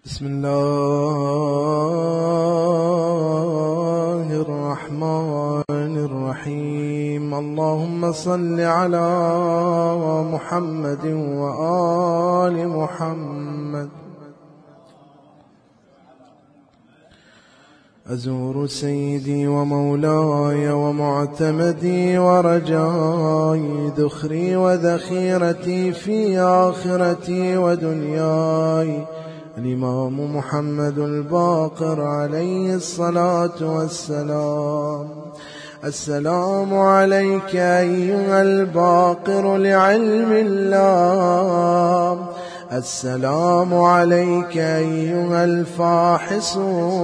بسم الله الرحمن الرحيم. اللهم صل على محمد وآل محمد. أزور سيدي ومولاي ومعتمدي ورجائي، ذخري وذخيرتي في آخرتي ودنياي، الإمام محمد الباقر عليه الصلاة والسلام. السلام عليك أيها الباقر لعلم الله، السلام عليك أيها الفاحص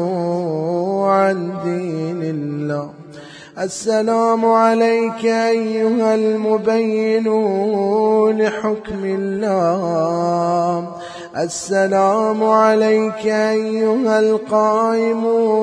عن دين الله، السلام عليك أيها المبين لحكم الله، السلام عليك أيها القائم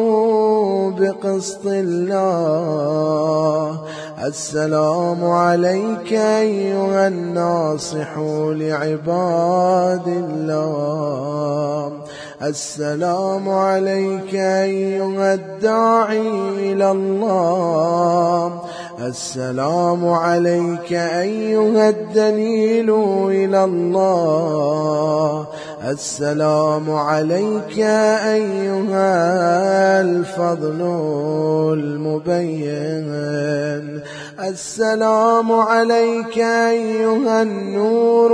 بقسط الله، السلام عليك أيها الناصح لعباد الله، السلام عليك أيها الداعي إلى الله، السلام عليك أيها الدليل إلى الله، السلام عليك أيها الفضل المبين، السلام عليك أيها النور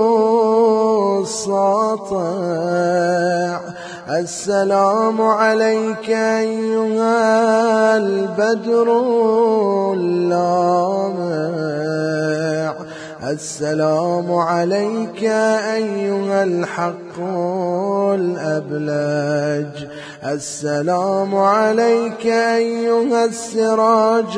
الساطع، السلام عليك أيها البدر اللامع، السلام عليك أيها الحق الأبلج، السلام عليك أيها السراج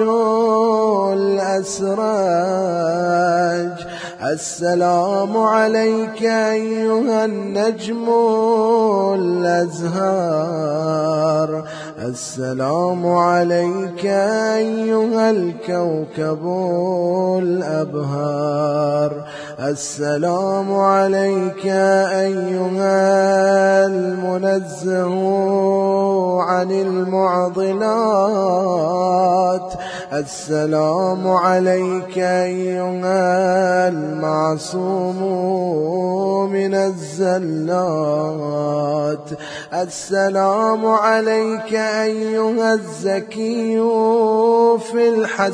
الأسرج، السلام عليك أيها النجم الأزهار، السلام عليك أيها الكوكب الأبهار، السلام عليك أيها المنزه عن المعضلات، السلام عليك أيها المعصوم من الزلات، السلام عليك أيها الزكي في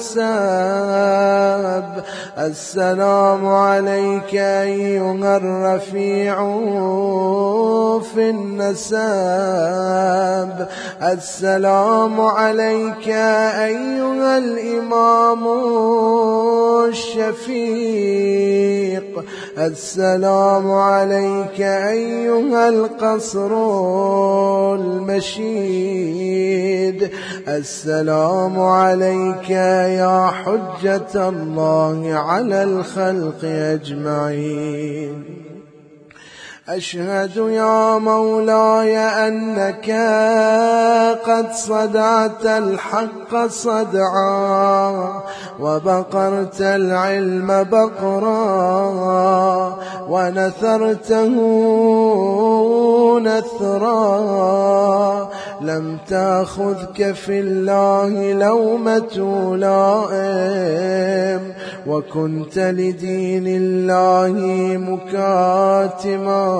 الحساب، السلام عليك أيها الرفيع في النساب، السلام عليك أيها الإمام الشفيق، السلام عليك أيها القصر المشيد، السلام عليك يا حجة الله على الخلق أجمعين. أشهد يا مولاي أنك قد صدعت الحق صدعا، وبقرت العلم بقرا، ونثرته نثرا، لم تأخذك في الله لومة لائم، وكنت لدين الله مكاتما،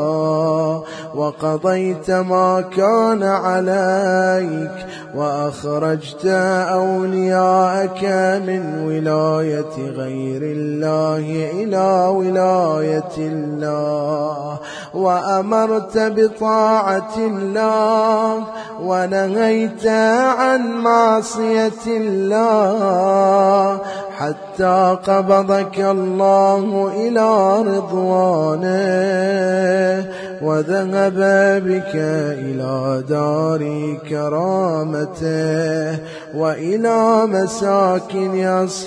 وقضيت ما كان عليك، وأخرجت أولياءك من ولاية غير الله إلى ولاية الله، وأمرت بطاعة الله، ونهيت عن معصية الله، حتى قبضك الله إلى رضوانه، وذهب بك إلى دار كرامته، وإلى مساكن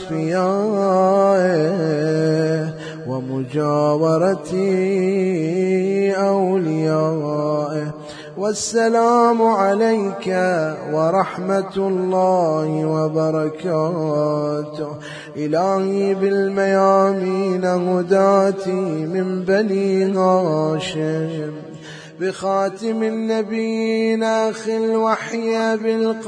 أصفيائه، ومجاورة أوليائه. والسلام عليك ورحمة الله وبركاته. إلهي بالميامين هداتي من بني هاشم، بخاتم النبيين أخي الوحي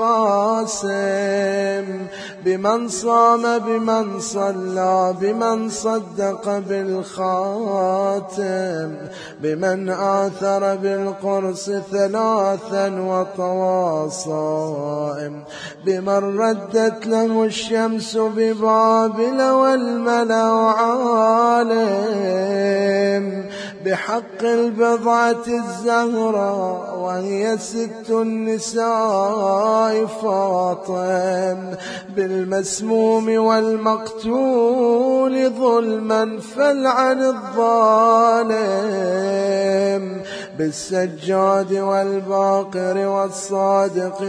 بالقاسم، بمن صام بمن صلى بمن صدق بالخاتم، بمن آثر بالقرص ثلاثا وطوى صائم، بمن ردت له الشمس ببابل والملأ عالم، بحق البضعة الزهراء وهي 6 النساء فاطم، بالمسموم والمقتول ظلما فلعن الظالم، بالسجاد والباقر والصادق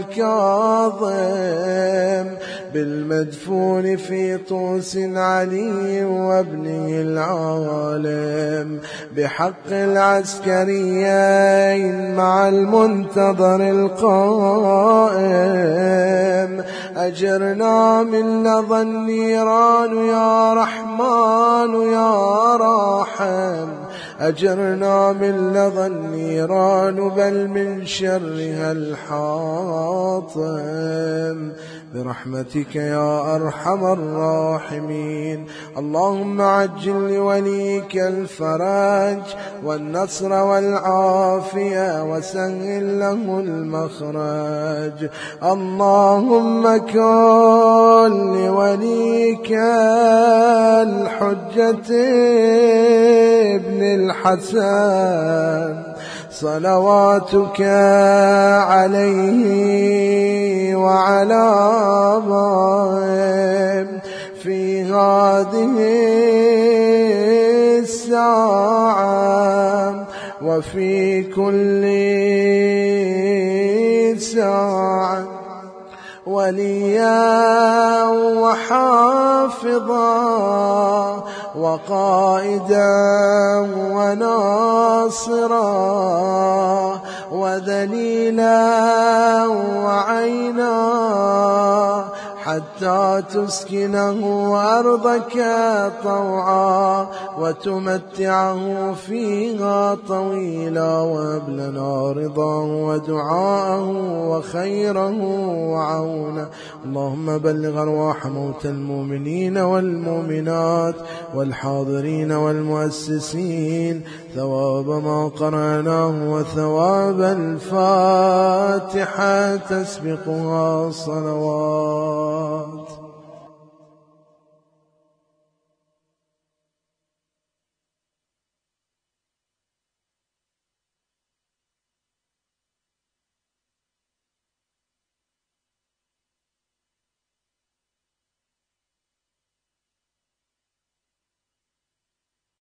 والكاظم، بالمدفون في طوس علي وابنه العالم، بحق العسكريين مع المنتظر القائم، أجرنا من لظى النيران يا رحمن يا راحم، أجرنا من لظى النيران بل من شرها الحاطم، برحمتك يا أرحم الراحمين. اللهم عجل لوليك الفرج والنصر والعافية وسهل له المخرج. اللهم كن لوليك الحجة ابن الحسن صلواتك عليه وعلى آبائه في هذه الساعة وفي كل ساعة، وليا وحافظا وقائدا وناصرا وذليلا وعينا، حتى تسكنه أرضك طوعا وتمتعه فيها طويلا، وهب لنا رضاه ودعاءه وخيره وعونه. اللهم بلغ أرواح موتى المؤمنين والمؤمنات والحاضرين والمؤسسين ثواب ما قرأناه وثواب الفاتحة تسبقها الصلوات.